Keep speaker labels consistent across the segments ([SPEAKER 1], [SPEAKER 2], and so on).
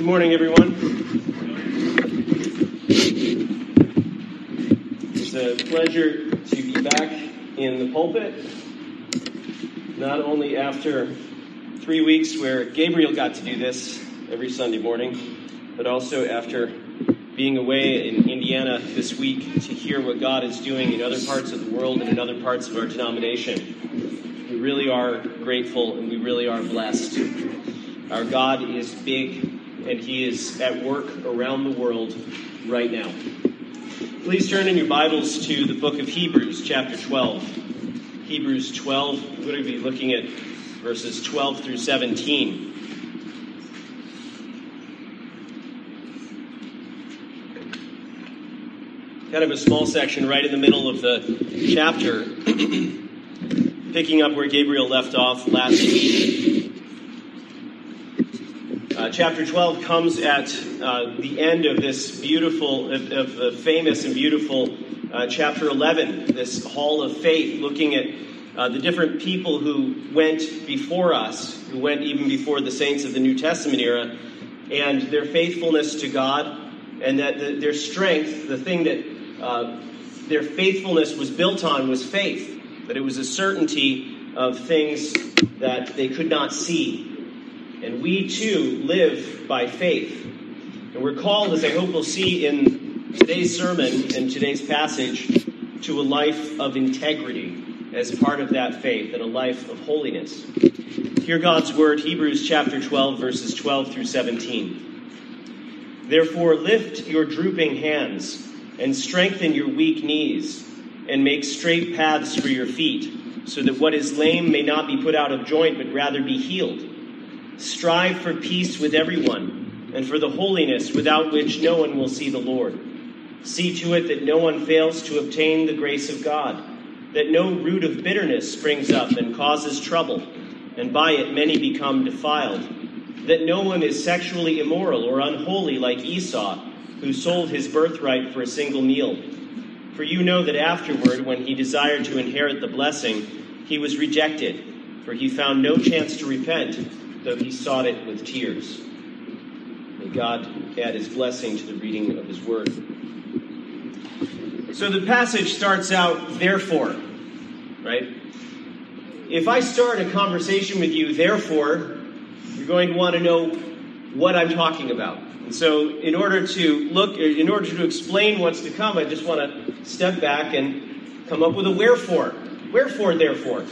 [SPEAKER 1] Good morning, everyone. It's a pleasure to be back in the pulpit, not only after 3 weeks where Gabriel got to do this every Sunday morning, but also after being away in Indiana this week to hear what God is doing in other parts of the world and in other parts of our denomination. We really are grateful and we really are blessed. Our God is big, and he is at work around the world right now. Please turn in your Bibles to the book of Hebrews, chapter 12. Hebrews 12, we're going to be looking at verses 12 through 17. Kind of a small section right in the middle of the chapter, picking up where Gabriel left off last week. Chapter 12 comes at the end of this beautiful, of the famous and beautiful chapter 11, this hall of faith, looking at the different people who went before us, who went even before the saints of the New Testament era, and their faithfulness to God, and that their strength, the thing that their faithfulness was built on was faith, that it was a certainty of things that they could not see. And we, too, live by faith. And we're called, as I hope we'll see in today's sermon and today's passage, to a life of integrity as part of that faith and a life of holiness. Hear God's word, Hebrews chapter 12, verses 12 through 17. Therefore, lift your drooping hands and strengthen your weak knees and make straight paths for your feet, so that what is lame may not be put out of joint, but rather be healed. Strive for peace with everyone, and for the holiness without which no one will see the Lord. See to it that no one fails to obtain the grace of God, that no root of bitterness springs up and causes trouble, and by it many become defiled, that no one is sexually immoral or unholy like Esau, who sold his birthright for a single meal. For you know that afterward, when he desired to inherit the blessing, he was rejected, for he found no chance to repent, though he sought it with tears. May God add his blessing to the reading of his word. So the passage starts out, therefore, right? If I start a conversation with you, therefore, you're going to want to know what I'm talking about. And so in order to explain what's to come, I just want to step back and come up with a wherefore. Wherefore, therefore?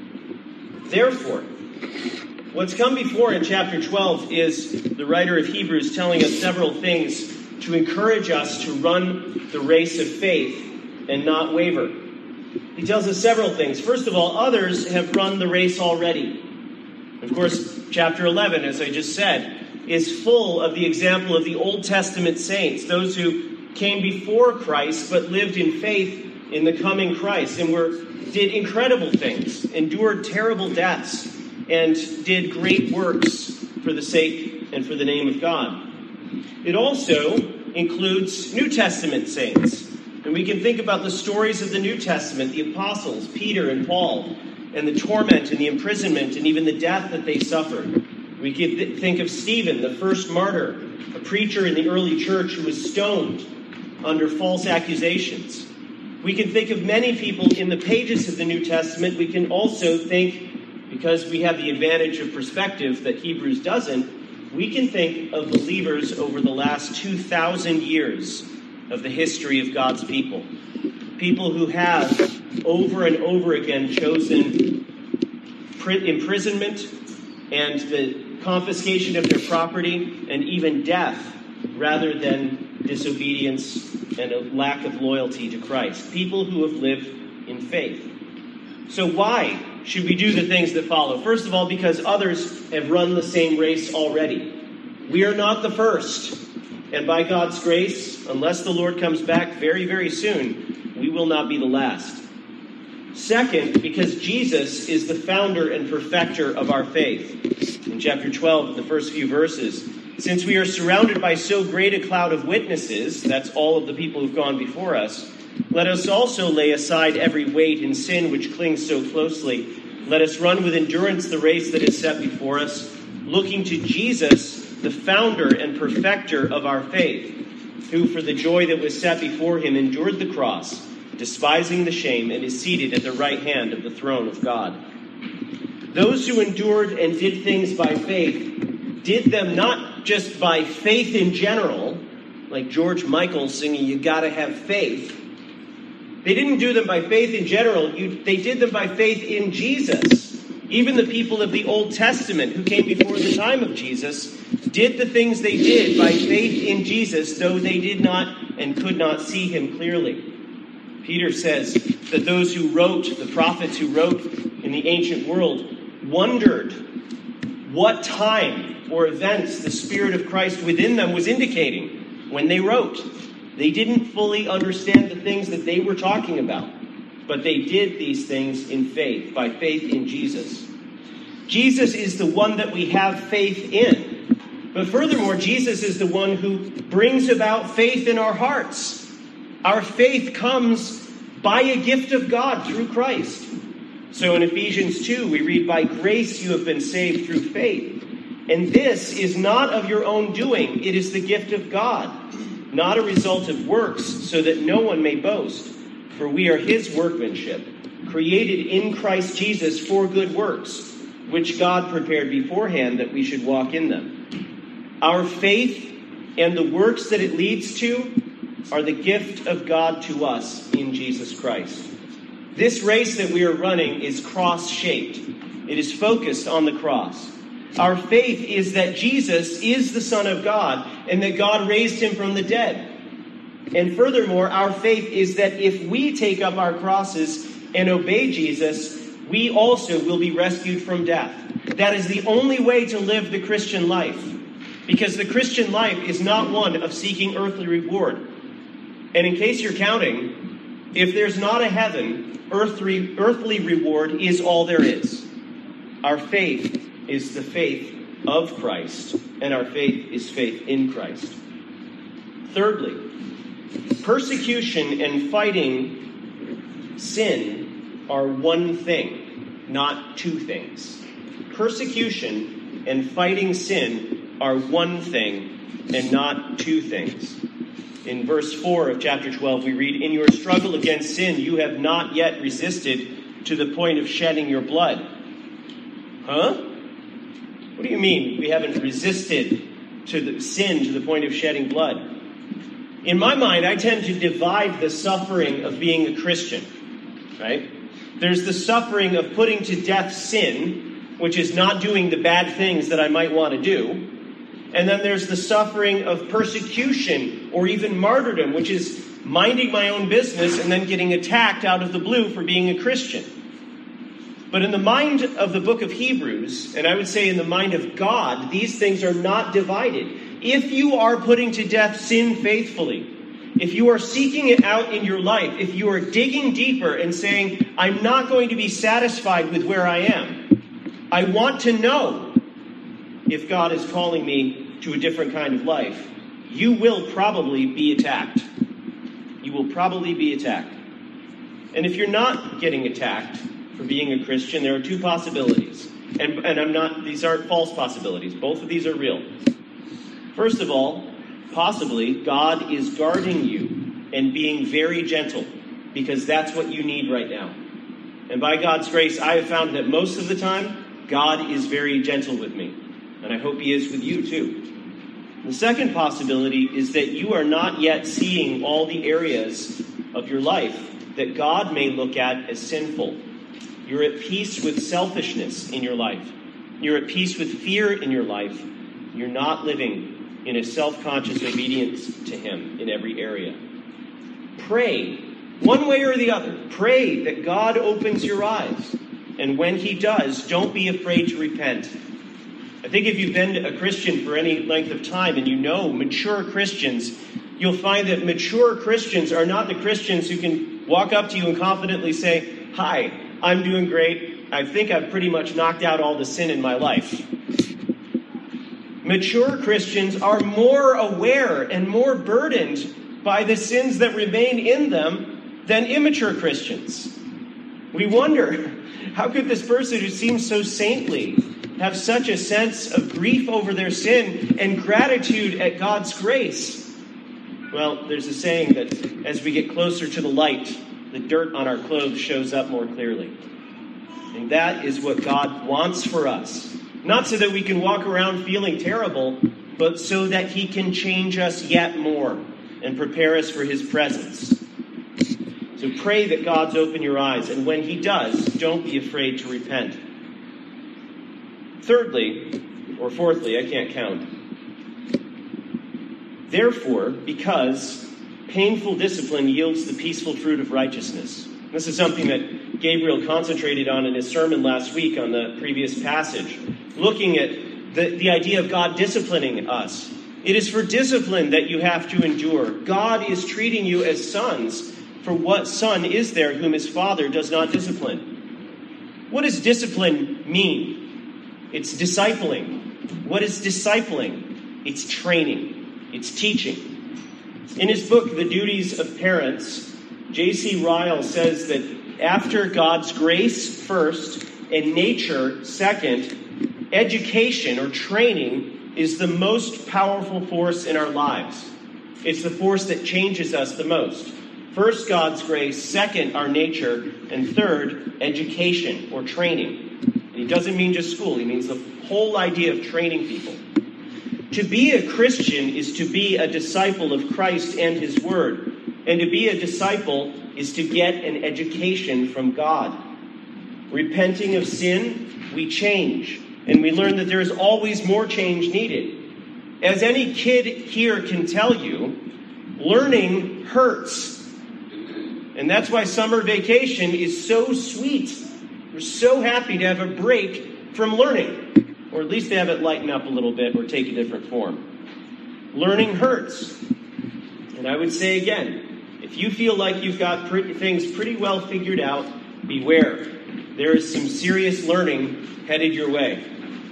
[SPEAKER 1] Therefore. What's come before in chapter 12 is the writer of Hebrews telling us several things to encourage us to run the race of faith and not waver. He tells us several things. First of all, others have run the race already. Of course, chapter 11, as I just said, is full of the example of the Old Testament saints, those who came before Christ but lived in faith in the coming Christ and did incredible things, endured terrible deaths, and did great works for the sake and for the name of God. It also includes New Testament saints. And we can think about the stories of the New Testament, the apostles, Peter and Paul, and the torment and the imprisonment and even the death that they suffered. We can think of Stephen, the first martyr, a preacher in the early church who was stoned under false accusations. We can think of many people in the pages of the New Testament. We can also think, because we have the advantage of perspective that Hebrews doesn't, we can think of believers over the last 2,000 years of the history of God's people. People who have over and over again chosen imprisonment and the confiscation of their property and even death rather than disobedience and a lack of loyalty to Christ. People who have lived in faith. So why should we do the things that follow? First of all, because others have run the same race already. We are not the first. And by God's grace, unless the Lord comes back very, very soon, we will not be the last. Second, because Jesus is the founder and perfecter of our faith. In chapter 12, the first few verses, since we are surrounded by so great a cloud of witnesses, that's all of the people who've gone before us, let us also lay aside every weight and sin which clings so closely. Let us run with endurance the race that is set before us, looking to Jesus, the founder and perfecter of our faith, who for the joy that was set before him endured the cross, despising the shame, and is seated at the right hand of the throne of God. Those who endured and did things by faith did them not just by faith in general, like George Michael singing, "You gotta have faith." They didn't do them by faith in general. They did them by faith in Jesus. Even the people of the Old Testament who came before the time of Jesus did the things they did by faith in Jesus, though they did not and could not see him clearly. Peter says that those who wrote, the prophets who wrote in the ancient world, wondered what time or events the Spirit of Christ within them was indicating when they wrote. They didn't fully understand the things that they were talking about, but they did these things in faith, by faith in Jesus. Jesus is the one that we have faith in. But furthermore, Jesus is the one who brings about faith in our hearts. Our faith comes by a gift of God through Christ. So in Ephesians 2, we read, "By grace you have been saved through faith. And this is not of your own doing. It is the gift of God, not a result of works, so that no one may boast. For we are his workmanship, created in Christ Jesus for good works, which God prepared beforehand that we should walk in them." Our faith and the works that it leads to are the gift of God to us in Jesus Christ. This race that we are running is cross-shaped. It is focused on the cross. Our faith is that Jesus is the Son of God and that God raised him from the dead. And furthermore, our faith is that if we take up our crosses and obey Jesus, we also will be rescued from death. That is the only way to live the Christian life. Because the Christian life is not one of seeking earthly reward. And in case you're counting, if there's not a heaven, earthly reward is all there is. Our faith is the faith of Christ, and our faith is faith in Christ. Thirdly, persecution and fighting sin are one thing, not two things. Persecution and fighting sin are one thing and not two things. In verse 4 of chapter 12, we read, "In your struggle against sin, you have not yet resisted to the point of shedding your blood." Huh? What do you mean we haven't resisted to the sin to the point of shedding blood? In my mind, I tend to divide the suffering of being a Christian, right? There's the suffering of putting to death sin, which is not doing the bad things that I might want to do. And then there's the suffering of persecution or even martyrdom, which is minding my own business and then getting attacked out of the blue for being a Christian. But in the mind of the book of Hebrews, and I would say in the mind of God, these things are not divided. If you are putting to death sin faithfully, if you are seeking it out in your life, if you are digging deeper and saying, "I'm not going to be satisfied with where I am. I want to know if God is calling me to a different kind of life," you will probably be attacked. You will probably be attacked. And if you're not getting attacked for being a Christian, there are two possibilities. And these aren't false possibilities. Both of these are real. First of all, possibly God is guarding you and being very gentle, because that's what you need right now. And by God's grace, I have found that most of the time, God is very gentle with me. And I hope he is with you too. The second possibility is that you are not yet seeing all the areas of your life that God may look at as sinful. You're at peace with selfishness in your life. You're at peace with fear in your life. You're not living in a self-conscious obedience to him in every area. Pray, one way or the other. Pray that God opens your eyes. And when he does, don't be afraid to repent. I think if you've been a Christian for any length of time and you know mature Christians, you'll find that mature Christians are not the Christians who can walk up to you and confidently say, "Hi, I'm doing great. I think I've pretty much knocked out all the sin in my life." Mature Christians are more aware and more burdened by the sins that remain in them than immature Christians. We wonder, how could this person who seems so saintly have such a sense of grief over their sin and gratitude at God's grace? Well, there's a saying that as we get closer to the light, the dirt on our clothes shows up more clearly. And that is what God wants for us. Not so that we can walk around feeling terrible, but so that he can change us yet more and prepare us for his presence. So pray that God's open your eyes, and when he does, don't be afraid to repent. Thirdly, or fourthly, I can't count. Therefore, because painful discipline yields the peaceful fruit of righteousness. This is something that Gabriel concentrated on in his sermon last week on the previous passage, looking at the idea of God disciplining us. It is for discipline that you have to endure. God is treating you as sons. For what son is there whom his father does not discipline? What does discipline mean? It's discipling. What is discipling? It's training. It's teaching. In his book, The Duties of Parents, J.C. Ryle says that after God's grace first and nature second, education or training is the most powerful force in our lives. It's the force that changes us the most. First, God's grace. Second, our nature. And third, education or training. And he doesn't mean just school. He means the whole idea of training people. To be a Christian is to be a disciple of Christ and his word. And to be a disciple is to get an education from God. Repenting of sin, we change. And we learn that there is always more change needed. As any kid here can tell you, learning hurts. And that's why summer vacation is so sweet. We're so happy to have a break from learning. Or at least to have it lighten up a little bit or take a different form. Learning hurts. And I would say again, if you feel like you've got things pretty well figured out, beware. There is some serious learning headed your way.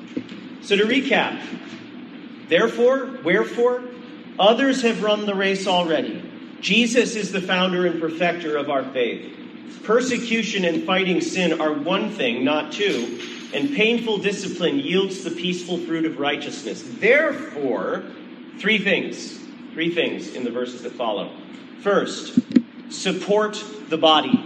[SPEAKER 1] So to recap, therefore, wherefore, others have run the race already. Jesus is the founder and perfecter of our faith. Persecution and fighting sin are one thing, not two, and painful discipline yields the peaceful fruit of righteousness. Therefore, three things in the verses that follow. First, support the body.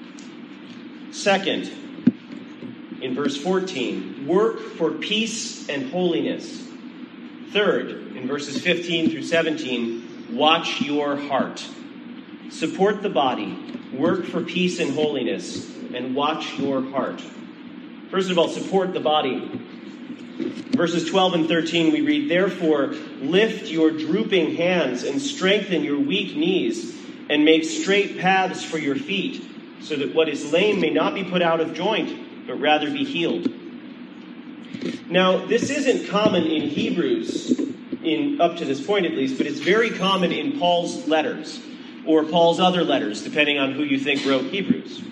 [SPEAKER 1] Second, in verse 14, work for peace and holiness. Third, in verses 15 through 17, watch your heart. Support the body, work for peace and holiness, and watch your heart. First of all, support the body. Verses 12 and 13 we read, therefore, lift your drooping hands and strengthen your weak knees, and make straight paths for your feet, so that what is lame may not be put out of joint, but rather be healed. Now, this isn't common in Hebrews, up to this point at least, but it's very common in Paul's letters, or Paul's other letters, depending on who you think wrote Hebrews.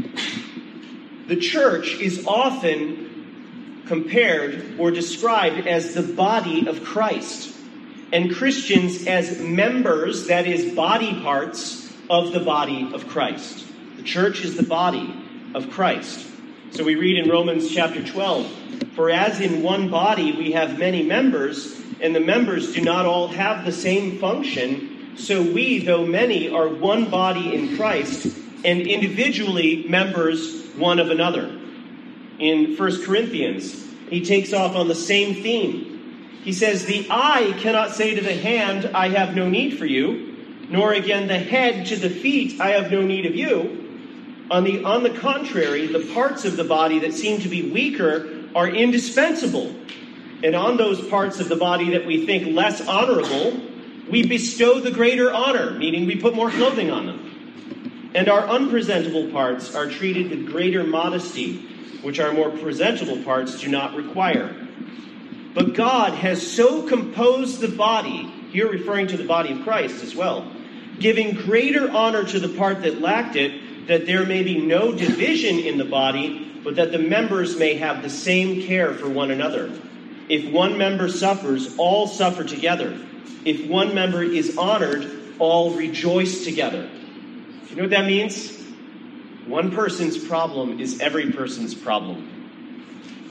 [SPEAKER 1] The church is often compared or described as the body of Christ, and Christians as members, that is, body parts of the body of Christ. The church is the body of Christ. So we read in Romans chapter 12, for as in one body we have many members, and the members do not all have the same function, so we, though many, are one body in Christ, and individually members one of another. In 1 Corinthians, he takes off on the same theme. He says, the eye cannot say to the hand, I have no need for you, nor again the head to the feet, I have no need of you. On the contrary, the parts of the body that seem to be weaker are indispensable. And on those parts of the body that we think less honorable, we bestow the greater honor, meaning we put more clothing on them. And our unpresentable parts are treated with greater modesty, which our more presentable parts do not require. But God has so composed the body, here referring to the body of Christ as well, giving greater honor to the part that lacked it, that there may be no division in the body, but that the members may have the same care for one another. If one member suffers, all suffer together. If one member is honored, all rejoice together. Do you know what that means? One person's problem is every person's problem.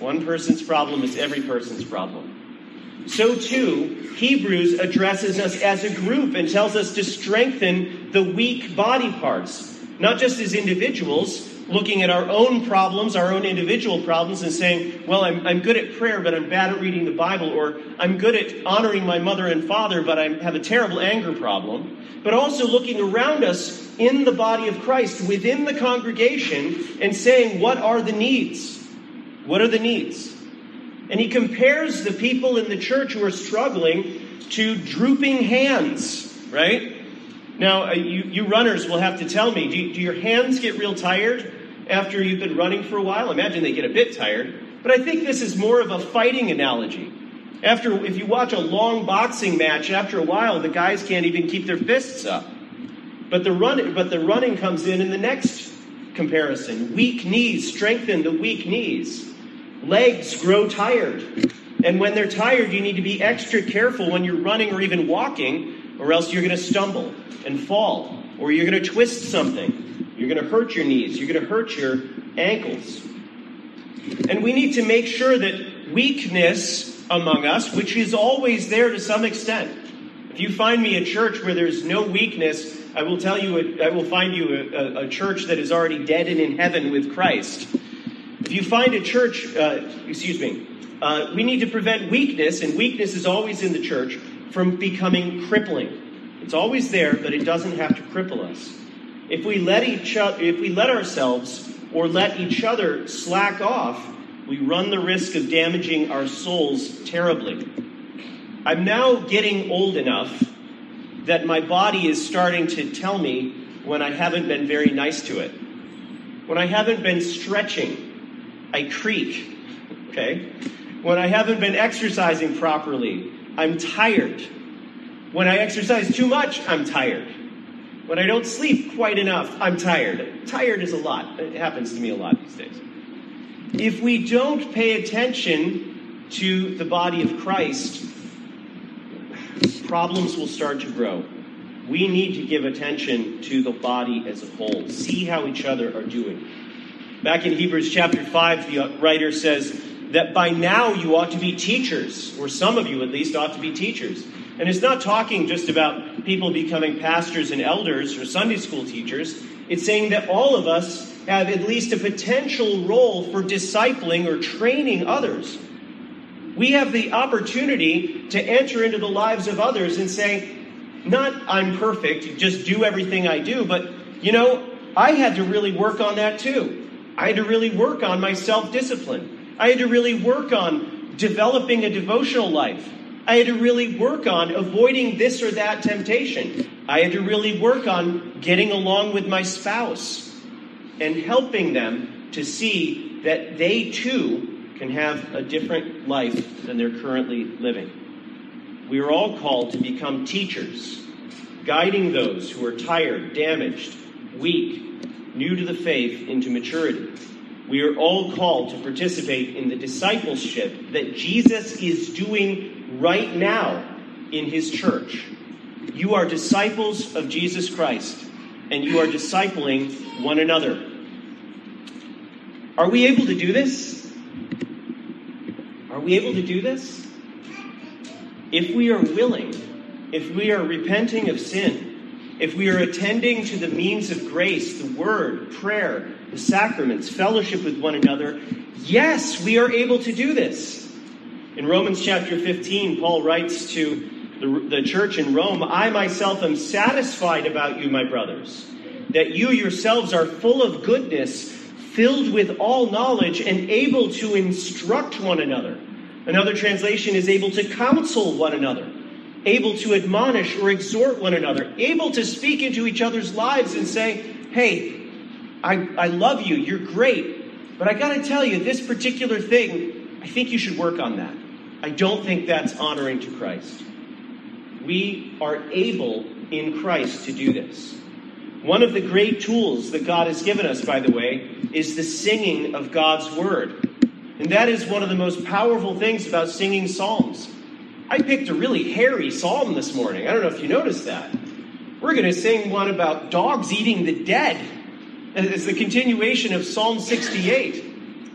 [SPEAKER 1] One person's problem is every person's problem. So too, Hebrews addresses us as a group and tells us to strengthen the weak body parts, not just as individuals, looking at our own problems, our own individual problems, and saying, well, I'm good at prayer, but I'm bad at reading the Bible, or I'm good at honoring my mother and father, but I have a terrible anger problem. But also looking around us in the body of Christ, within the congregation, and saying, what are the needs? What are the needs? And he compares the people in the church who are struggling to drooping hands, right? Now, you runners will have to tell me, do your hands get real tired after you've been running for a while? I imagine they get a bit tired. But I think this is more of a fighting analogy. If you watch a long boxing match, after a while, the guys can't even keep their fists up. But the running comes in the next comparison. Weak knees strengthen the weak knees. Legs grow tired. And when they're tired, you need to be extra careful when you're running or even walking, or else you're going to stumble and fall, or you're going to twist something. You're going to hurt your knees. You're going to hurt your ankles. And we need to make sure that weakness among us, which is always there to some extent. If you find me a church where there's no weakness, I will find you a church that is already dead and in heaven with Christ. If you find a church, we need to prevent weakness, and weakness is always in the church, from becoming crippling. It's always there, but it doesn't have to cripple us. If we let ourselves or let each other slack off, we run the risk of damaging our souls terribly. I'm now getting old enough that my body is starting to tell me when I haven't been very nice to it. When I haven't been stretching, I creak, okay? When I haven't been exercising properly, I'm tired. When I exercise too much, I'm tired. When I don't sleep quite enough, I'm tired. Tired is a lot. It happens to me a lot these days. If we don't pay attention to the body of Christ, problems will start to grow. We need to give attention to the body as a whole. See how each other are doing. Back in Hebrews chapter 5, the writer says that by now you ought to be teachers, or some of you at least ought to be teachers. And it's not talking just about people becoming pastors and elders or Sunday school teachers. It's saying that all of us have at least a potential role for discipling or training others. We have the opportunity to enter into the lives of others and say, not I'm perfect, just do everything I do, but, I had to really work on that too. I had to really work on my self-discipline. I had to really work on developing a devotional life. I had to really work on avoiding this or that temptation. I had to really work on getting along with my spouse and helping them to see that they too can have a different life than they're currently living. We are all called to become teachers, guiding those who are tired, damaged, weak, new to the faith into maturity. We are all called to participate in the discipleship that Jesus is doing right now in his church. You are disciples of Jesus Christ, and you are discipling one another. Are we able to do this? Are we able to do this? If we are willing, if we are repenting of sin, if we are attending to the means of grace, the word, prayer, the sacraments, fellowship with one another, yes, we are able to do this. In Romans chapter 15, Paul writes to the church in Rome, I myself am satisfied about you, my brothers, that you yourselves are full of goodness, filled with all knowledge, and able to instruct one another. Another translation is able to counsel one another, able to admonish or exhort one another, able to speak into each other's lives and say, hey, I love you, you're great, but I got to tell you, this particular thing, I think you should work on that. I don't think that's honoring to Christ. We are able in Christ to do this. One of the great tools that God has given us, by the way, is the singing of God's word. And that is one of the most powerful things about singing psalms. I picked a really hairy psalm this morning. I don't know if you noticed that. We're going to sing one about dogs eating the dead. It's the continuation of Psalm 68.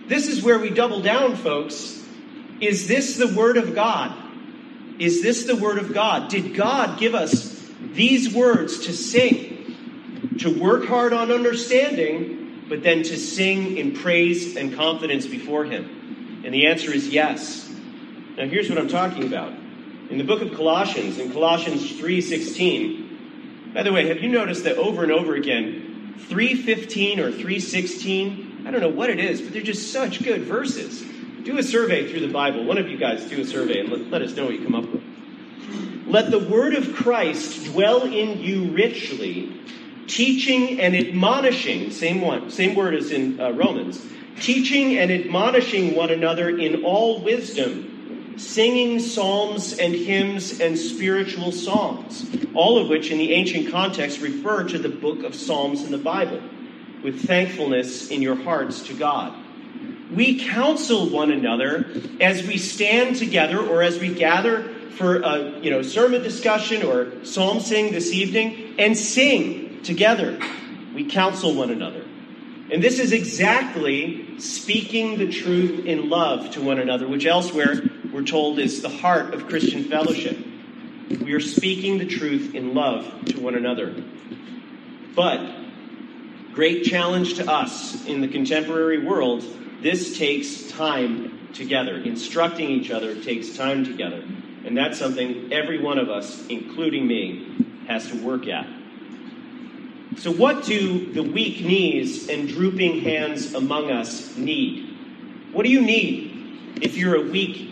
[SPEAKER 1] This is where we double down, folks. Is this the Word of God? Is this the Word of God? Did God give us these words to sing, to work hard on understanding, but then to sing in praise and confidence before Him? And the answer is yes. Now here's what I'm talking about. In the book of Colossians, in Colossians 3:16, by the way, have you noticed that over and over again, 3:15 or 3:16, I don't know what it is, but they're just such good verses. Do a survey through the Bible. One of you guys do a survey and let us know what you come up with. Let the word of Christ dwell in you richly, teaching and admonishing, same word as in Romans, teaching and admonishing one another in all wisdom, singing psalms and hymns and spiritual songs, all of which in the ancient context refer to the book of Psalms in the Bible, with thankfulness in your hearts to God. We counsel one another as we stand together or as we gather for a sermon discussion or psalm sing this evening and sing together. We counsel one another. And this is exactly speaking the truth in love to one another, which elsewhere we're told is the heart of Christian fellowship. We are speaking the truth in love to one another. But, great challenge to us in the contemporary world, this takes time together. Instructing each other takes time together. And that's something every one of us, including me, has to work at. So what do the weak knees and drooping hands among us need? What do you need if you're a weak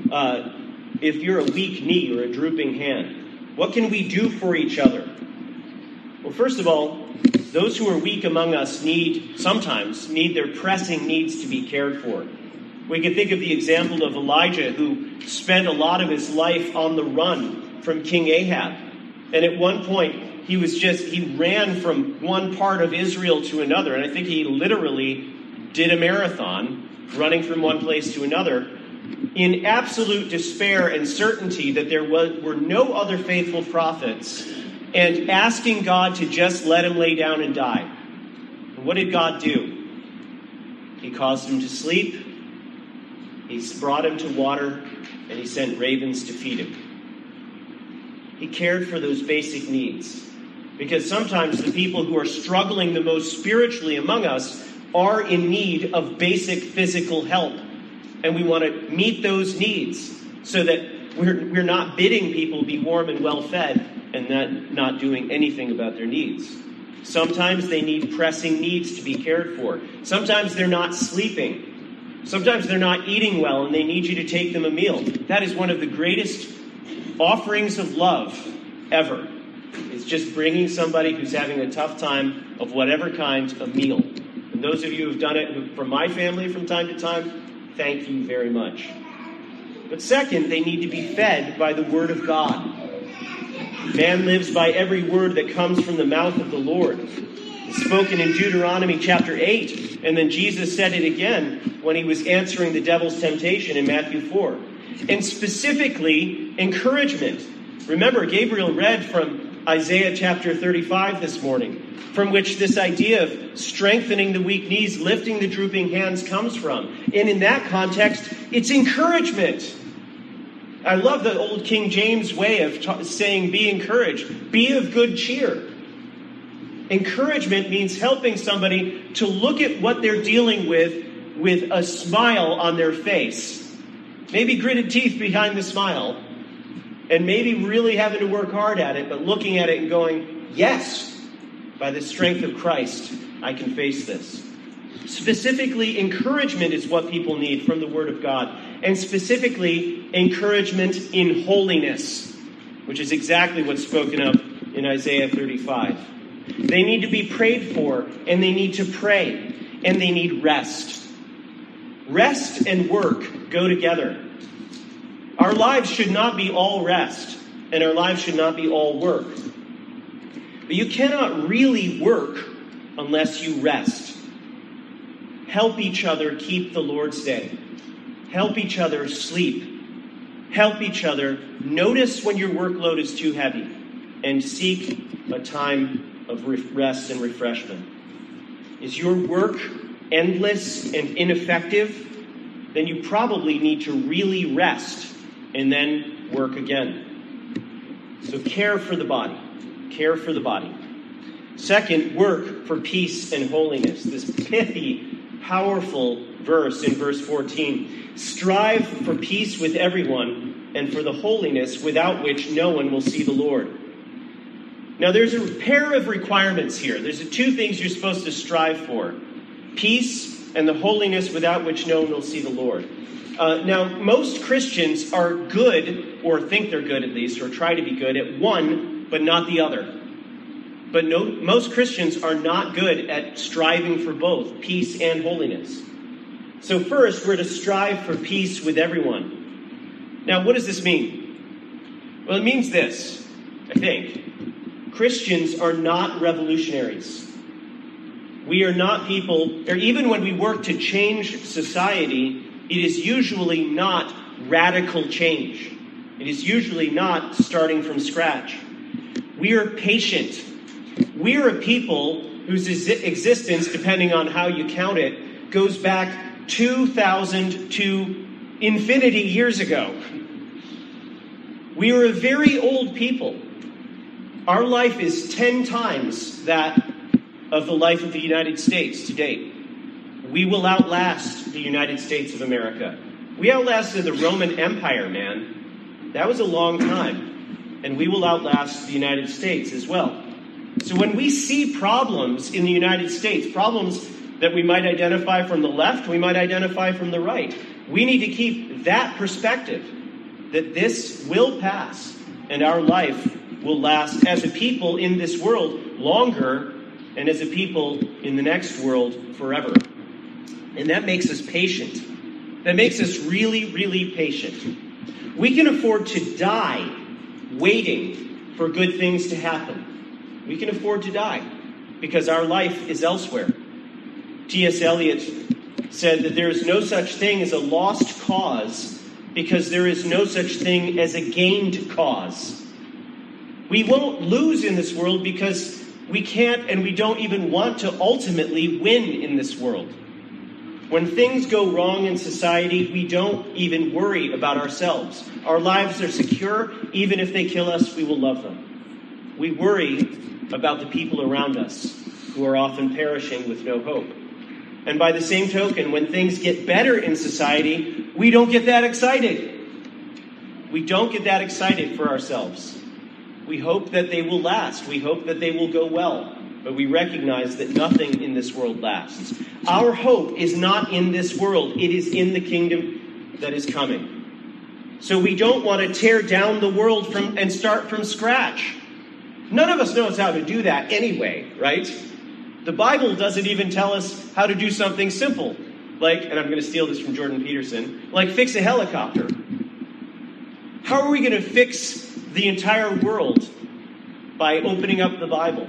[SPEAKER 1] knee or a drooping hand? What can we do for each other? Well, first of all, those who are weak among us sometimes need their pressing needs to be cared for. We can think of the example of Elijah, who spent a lot of his life on the run from King Ahab. And at one point, he ran from one part of Israel to another. And I think he literally did a marathon, running from one place to another, in absolute despair and certainty that there were no other faithful prophets, and asking God to just let him lay down and die. And what did God do? He caused him to sleep. He brought him to water, and he sent ravens to feed him. He cared for those basic needs. Because sometimes the people who are struggling the most spiritually among us are in need of basic physical help. And we want to meet those needs so that we're not bidding people be warm and well fed and not doing anything about their needs. Sometimes they need pressing needs to be cared for. Sometimes they're not sleeping. Sometimes they're not eating well and they need you to take them a meal. That is one of the greatest offerings of love ever. It's just bringing somebody who's having a tough time of whatever kind a meal. And those of you who've done it from my family from time to time, thank you very much. But second, they need to be fed by the Word of God. Man lives by every word that comes from the mouth of the Lord. It's spoken in Deuteronomy chapter 8. And then Jesus said it again when he was answering the devil's temptation in Matthew 4. And specifically, encouragement. Remember, Gabriel read from Isaiah chapter 35 this morning, from which this idea of strengthening the weak knees, lifting the drooping hands comes from. And in that context, it's encouragement. I love the old King James way of saying, be encouraged. Be of good cheer. Encouragement means helping somebody to look at what they're dealing with a smile on their face. Maybe gritted teeth behind the smile. And maybe really having to work hard at it, but looking at it and going, yes, by the strength of Christ, I can face this. Specifically, encouragement is what people need from the Word of God. And specifically, encouragement in holiness, which is exactly what's spoken of in Isaiah 35. They need to be prayed for, and they need to pray, and they need rest. Rest and work go together. Our lives should not be all rest, and our lives should not be all work. But you cannot really work unless you rest. Help each other keep the Lord's Day. Help each other sleep. Help each other notice when your workload is too heavy, and seek a time of rest and refreshment. Is your work endless and ineffective, then you probably need to really rest and then work again. So care for the body. Care for the body. Second, work for peace and holiness. This pithy, powerful verse in verse 14. Strive for peace with everyone and for the holiness without which no one will see the Lord. Now there's a pair of requirements here. There's two things you're supposed to strive for. Peace and the holiness without which no one will see the Lord. Now, most Christians are good, or think they're good at least, or try to be good at one, but not the other. But most Christians are not good at striving for both, peace and holiness. So first, we're to strive for peace with everyone. Now, what does this mean? Well, it means this, I think. Christians are not revolutionaries. We are not people, or even when we work to change society, it is usually not radical change. It is usually not starting from scratch. We are patient. We are a people whose existence, depending on how you count it, goes back 2,000 to infinity years ago. We are a very old people. Our life is 10 times that of the life of the United States to date. We will outlast the United States of America. We outlasted the Roman Empire, man. That was a long time. And we will outlast the United States as well. So when we see problems in the United States, problems that we might identify from the left, we might identify from the right, we need to keep that perspective, that this will pass and our life will last as a people in this world longer and as a people in the next world forever. And that makes us patient. That makes us really, really patient. We can afford to die waiting for good things to happen. We can afford to die because our life is elsewhere. T.S. Eliot said that there is no such thing as a lost cause because there is no such thing as a gained cause. We won't lose in this world because we can't and we don't even want to ultimately win in this world. When things go wrong in society, we don't even worry about ourselves. Our lives are secure. Even if they kill us, we will love them. We worry about the people around us who are often perishing with no hope. And by the same token, when things get better in society, we don't get that excited. We don't get that excited for ourselves. We hope that they will last. We hope that they will go well. But we recognize that nothing in this world lasts. Our hope is not in this world. It is in the kingdom that is coming. So we don't want to tear down the world and start from scratch. None of us knows how to do that anyway, right? The Bible doesn't even tell us how to do something simple. Like, and I'm going to steal this from Jordan Peterson, like fix a helicopter. How are we going to fix the entire world by opening up the Bible?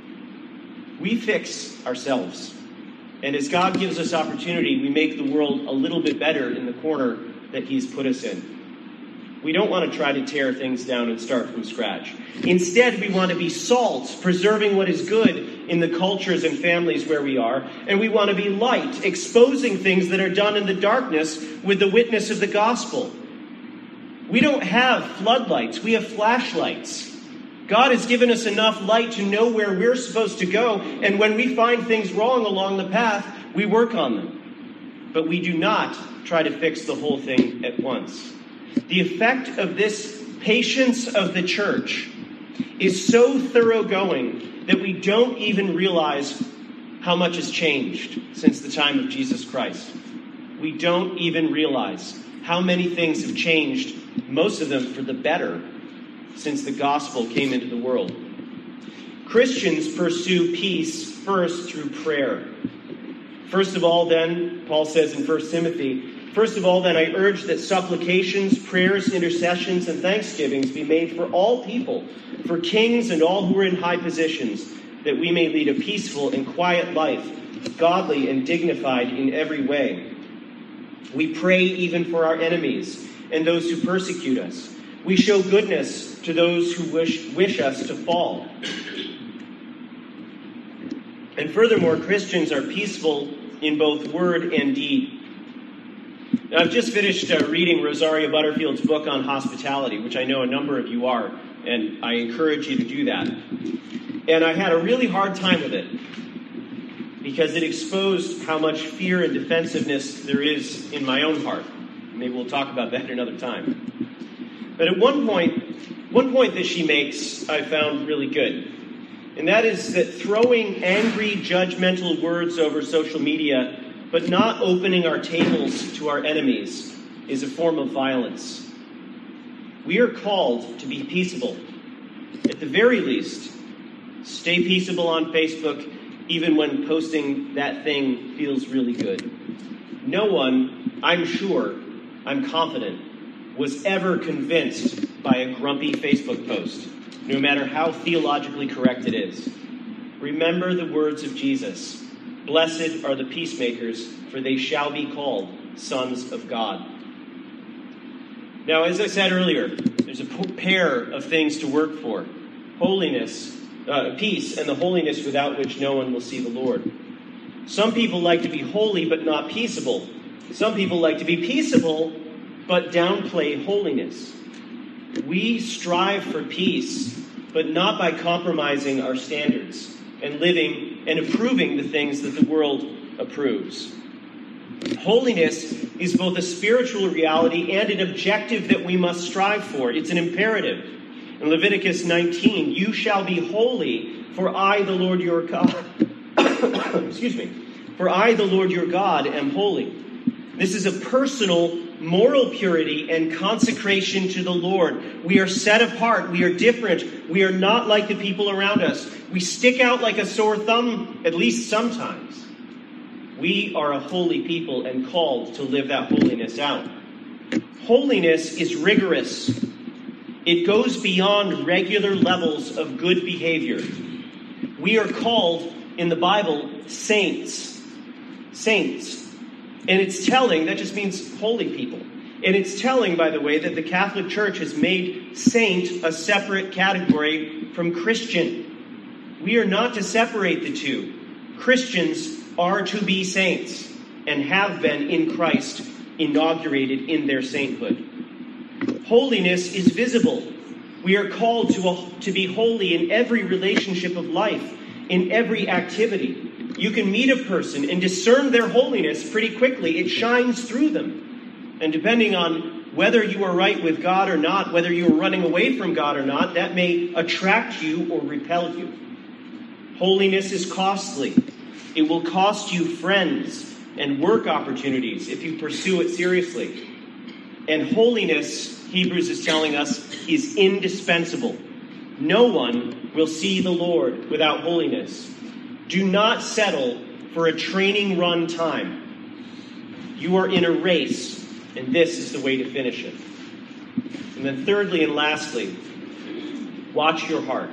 [SPEAKER 1] We fix ourselves. And as God gives us opportunity, we make the world a little bit better in the corner that He's put us in. We don't want to try to tear things down and start from scratch. Instead, we want to be salt, preserving what is good in the cultures and families where we are. And we want to be light, exposing things that are done in the darkness with the witness of the gospel. We don't have floodlights. We have flashlights. God has given us enough light to know where we're supposed to go. And when we find things wrong along the path, we work on them. But we do not try to fix the whole thing at once. The effect of this patience of the church is so thoroughgoing that we don't even realize how much has changed since the time of Jesus Christ. We don't even realize how many things have changed, most of them for the better, since the gospel came into the world. Christians pursue peace first through prayer. First of all, then, Paul says in 1 Timothy, first of all, then, I urge that supplications, prayers, intercessions, and thanksgivings be made for all people, for kings and all who are in high positions, that we may lead a peaceful and quiet life, godly and dignified in every way. We pray even for our enemies and those who persecute us. We show goodness to those who wish us to fall. And furthermore, Christians are peaceful in both word and deed. Now, I've just finished reading Rosaria Butterfield's book on hospitality, which I know a number of you are, and I encourage you to do that. And I had a really hard time with it because it exposed how much fear and defensiveness there is in my own heart. Maybe we'll talk about that another time. But at one point that she makes, I found really good. And that is that throwing angry, judgmental words over social media but not opening our tables to our enemies is a form of violence. We are called to be peaceable. At the very least, stay peaceable on Facebook, even when posting that thing feels really good. No one, I'm sure, I'm confident, was ever convinced by a grumpy Facebook post, no matter how theologically correct it is. Remember the words of Jesus. Blessed are the peacemakers, for they shall be called sons of God. Now, as I said earlier, there's a pair of things to work for. Holiness, peace, and the holiness without which no one will see the Lord. Some people like to be holy but not peaceable. Some people like to be peaceable but downplay holiness. We strive for peace, but not by compromising our standards and living and approving the things that the world approves. Holiness is both a spiritual reality and an objective that we must strive for. It's an imperative. In Leviticus 19, you shall be holy, for I, the Lord your God, for I, the Lord your God, am holy. This is a personal, moral purity and consecration to the Lord. We are set apart. We are different. We are not like the people around us. We stick out like a sore thumb, at least sometimes. We are a holy people and called to live that holiness out. Holiness is rigorous. It goes beyond regular levels of good behavior. We are called in the Bible saints. Saints. And it's telling, that just means holy people. And it's telling, by the way, that the Catholic Church has made saint a separate category from Christian. We are not to separate the two. Christians are to be saints and have been in Christ inaugurated in their sainthood. Holiness is visible. We are called to be holy in every relationship of life, in every activity. You can meet a person and discern their holiness pretty quickly. It shines through them. And depending on whether you are right with God or not, whether you are running away from God or not, that may attract you or repel you. Holiness is costly. It will cost you friends and work opportunities if you pursue it seriously. And holiness, Hebrews is telling us, is indispensable. No one will see the Lord without holiness. Do not settle for a training run time. You are in a race, and this is the way to finish it. And then thirdly and lastly, watch your heart.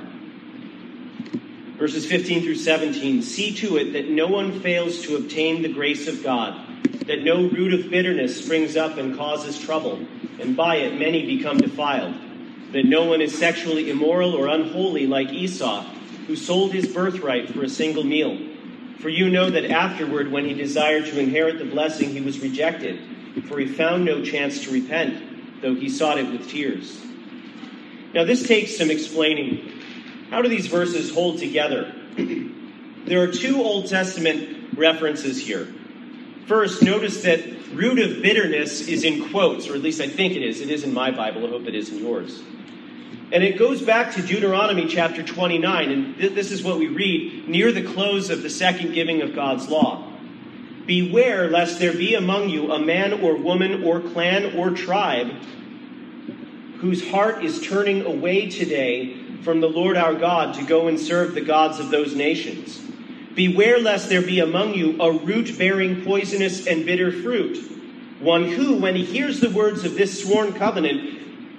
[SPEAKER 1] Verses 15 through 17, see to it that no one fails to obtain the grace of God, that no root of bitterness springs up and causes trouble, and by it many become defiled, that no one is sexually immoral or unholy like Esau, who sold his birthright for a single meal. For you know that afterward, when he desired to inherit the blessing, he was rejected, for he found no chance to repent, though he sought it with tears. Now this takes some explaining. How do these verses hold together? There are two Old Testament references here. First, notice that root of bitterness is in quotes, or at least I think it is. It is in my Bible. I hope it is in yours. And it goes back to Deuteronomy chapter 29, and this is what we read near the close of the second giving of God's law. Beware lest there be among you a man or woman or clan or tribe whose heart is turning away today from the Lord our God to go and serve the gods of those nations. Beware lest there be among you a root bearing poisonous and bitter fruit, one who, when he hears the words of this sworn covenant,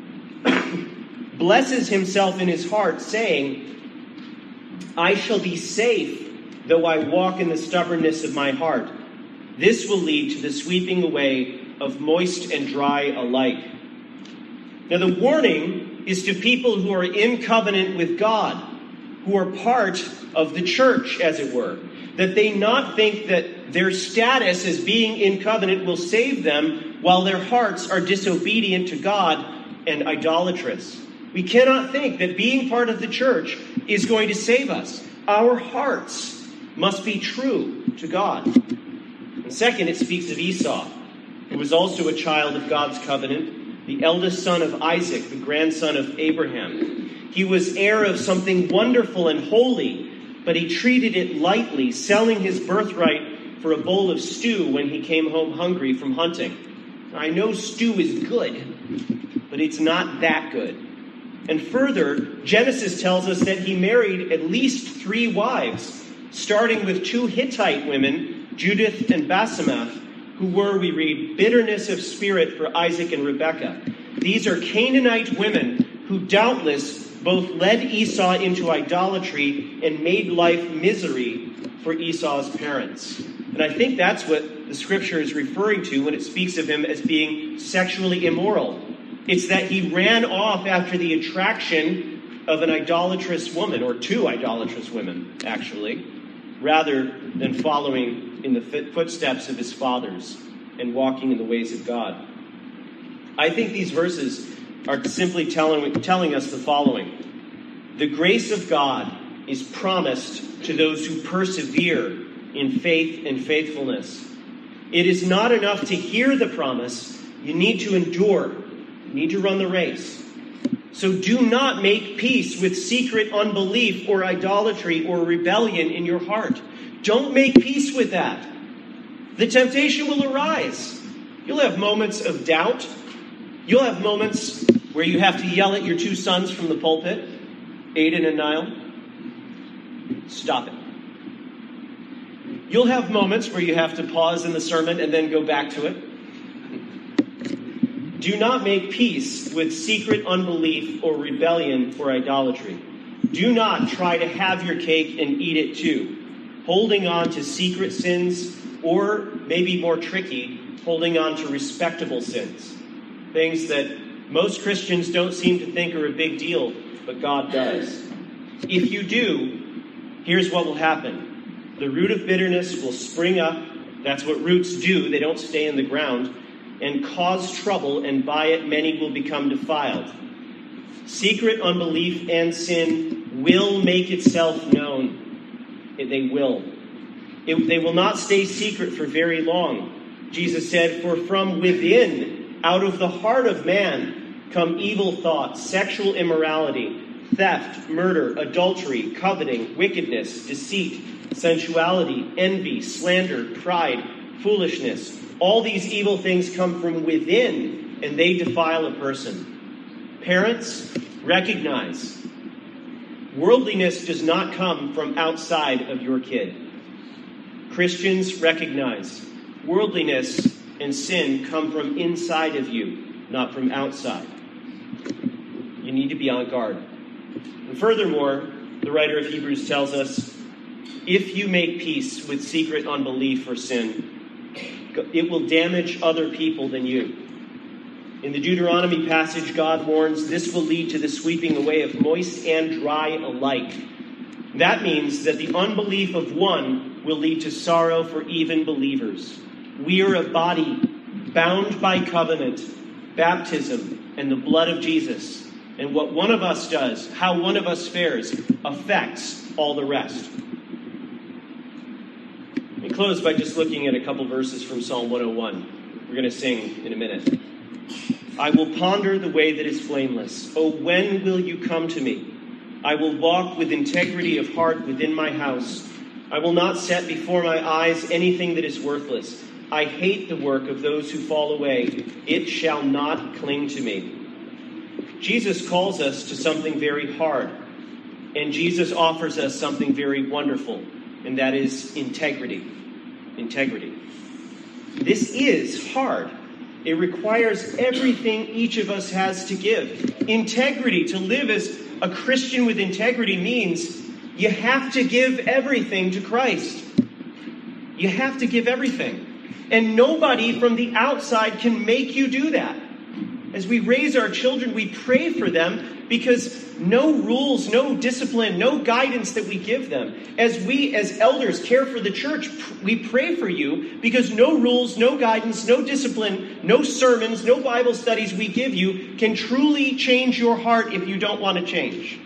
[SPEAKER 1] blesses himself in his heart, saying, I shall be safe, though I walk in the stubbornness of my heart. This will lead to the sweeping away of moist and dry alike. Now the warning is to people who are in covenant with God, who are part of the church, as it were. that they not think that their status as being in covenant will save them while their hearts are disobedient to God and idolatrous. We cannot think that being part of the church is going to save us. Our hearts must be true to God. And second, it speaks of Esau, who was also a child of God's covenant, the eldest son of Isaac, the grandson of Abraham. He was heir of something wonderful and holy, but he treated it lightly, selling his birthright for a bowl of stew when he came home hungry from hunting. Now, I know stew is good, but it's not that good. And further, Genesis tells us that he married at least 3 wives, starting with 2 Hittite women, Judith and Basemath, who were, we read, bitterness of spirit for Isaac and Rebekah. These are Canaanite women who doubtless both led Esau into idolatry and made life misery for Esau's parents. And I think that's what the scripture is referring to when it speaks of him as being sexually immoral. It's that he ran off after the attraction of an idolatrous woman, or 2 idolatrous women, actually, rather than following in the footsteps of his fathers and walking in the ways of God. I think these verses are simply telling us the following. The grace of God is promised to those who persevere in faith and faithfulness. It is not enough to hear the promise. You need to endure. You need to run the race. So do not make peace with secret unbelief or idolatry or rebellion in your heart. Don't make peace with that. The temptation will arise. You'll have moments of doubt. You'll have moments where you have to yell at your 2 sons from the pulpit, Aiden and Niall. Stop it. You'll have moments where you have to pause in the sermon and then go back to it. Do not make peace with secret unbelief or rebellion or idolatry. Do not try to have your cake and eat it too, holding on to secret sins, or maybe more tricky, holding on to respectable sins. Things that most Christians don't seem to think are a big deal, but God does. If you do, here's what will happen. The root of bitterness will spring up. That's what roots do. They don't stay in the ground. And cause trouble, and by it many will become defiled. Secret unbelief and sin will make itself known. They will. They will not stay secret for very long. Jesus said, "For from within, out of the heart of man, come evil thoughts, sexual immorality, theft, murder, adultery, coveting, wickedness, deceit, sensuality, envy, slander, pride, foolishness. All these evil things come from within, and they defile a person." Parents, recognize, worldliness does not come from outside of your kid. Christians, recognize, worldliness and sin come from inside of you, not from outside. You need to be on guard. And furthermore, the writer of Hebrews tells us, if you make peace with secret unbelief or sin, it will damage other people than you. In the Deuteronomy passage, God warns this will lead to the sweeping away of moist and dry alike. That means that the unbelief of one will lead to sorrow for even believers. We are a body bound by covenant, baptism, and the blood of Jesus. And what one of us does, how one of us fares, affects all the rest. Let me close by just looking at a couple verses from Psalm 101. We're going to sing in a minute. I will ponder the way that is blameless. Oh, when will you come to me? I will walk with integrity of heart within my house. I will not set before my eyes anything that is worthless. I hate the work of those who fall away. It shall not cling to me. Jesus calls us to something very hard, and Jesus offers us something very wonderful, and that is integrity. Integrity. This is hard. It requires everything each of us has to give. Integrity, to live as a Christian with integrity, means you have to give everything to Christ. You have to give everything. And nobody from the outside can make you do that. As we raise our children, we pray for them because no rules, no discipline, no guidance that we give them. As we, as elders, care for the church, we pray for you because no rules, no guidance, no discipline, no sermons, no Bible studies we give you can truly change your heart if you don't want to change.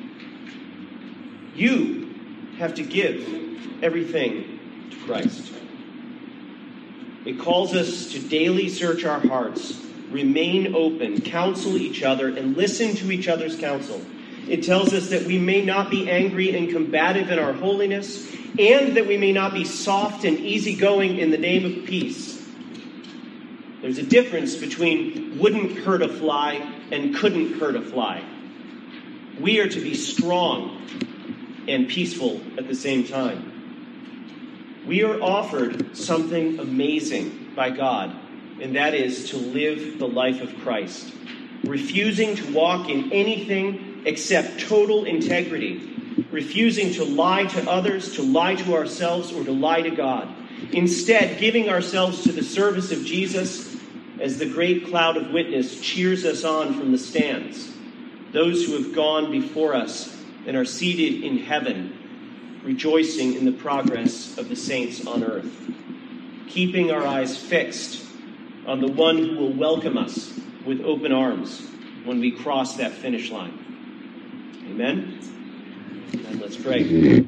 [SPEAKER 1] You have to give everything to Christ. It calls us to daily search our hearts, remain open, counsel each other, and listen to each other's counsel. It tells us that we may not be angry and combative in our holiness, and that we may not be soft and easygoing in the name of peace. There's a difference between wouldn't hurt a fly and couldn't hurt a fly. We are to be strong and peaceful at the same time. We are offered something amazing by God, and that is to live the life of Christ, refusing to walk in anything except total integrity, refusing to lie to others, to lie to ourselves, or to lie to God. Instead, giving ourselves to the service of Jesus as the great cloud of witness cheers us on from the stands, those who have gone before us and are seated in heaven, rejoicing in the progress of the saints on earth, keeping our eyes fixed on the one who will welcome us with open arms when we cross that finish line. Amen? And let's pray.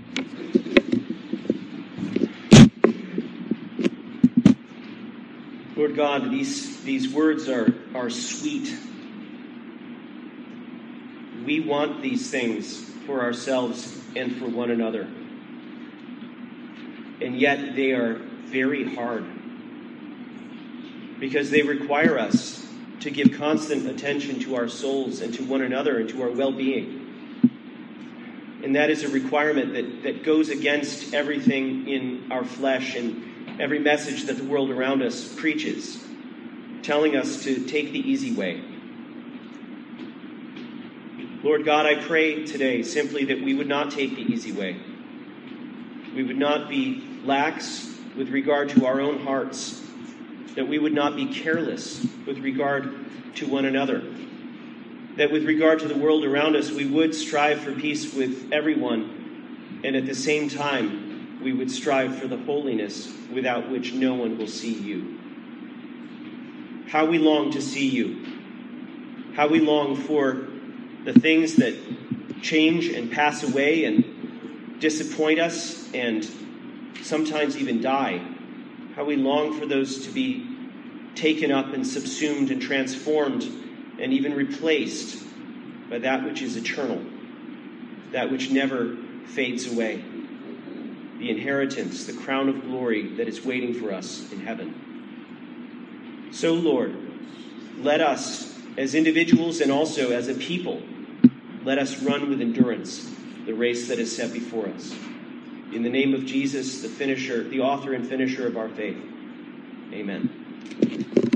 [SPEAKER 1] Lord God, these words are sweet. We want these things for ourselves and for one another. And yet they are very hard because they require us to give constant attention to our souls and to one another and to our well-being. And that is a requirement that goes against everything in our flesh and every message that the world around us preaches, telling us to take the easy way. Lord God, I pray today simply that we would not take the easy way. We would not be lax with regard to our own hearts, that we would not be careless with regard to one another, that with regard to the world around us, we would strive for peace with everyone, and at the same time, we would strive for the holiness without which no one will see you. How we long to see you. How we long for the things that change and pass away and disappoint us and sometimes even die. How we long for those to be taken up and subsumed and transformed and even replaced by that which is eternal, that which never fades away, the inheritance, the crown of glory that is waiting for us in heaven. So, Lord, let us, as individuals and also as a people, let us run with endurance the race that is set before us. In the name of Jesus, the author and finisher of our faith. Amen.